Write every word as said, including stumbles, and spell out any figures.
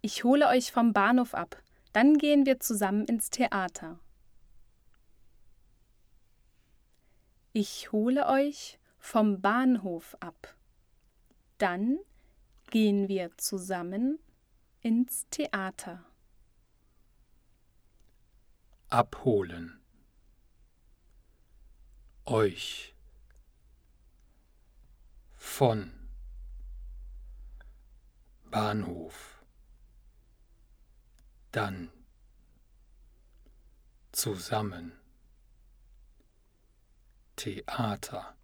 Ich hole euch vom Bahnhof ab. Dann gehen wir zusammen ins Theater. Ich hole euch vom Bahnhof ab. Dann gehen wir zusammen ins Theater. Abholen. Euch. Von. Bahnhof. Dann. Zusammen. Theater.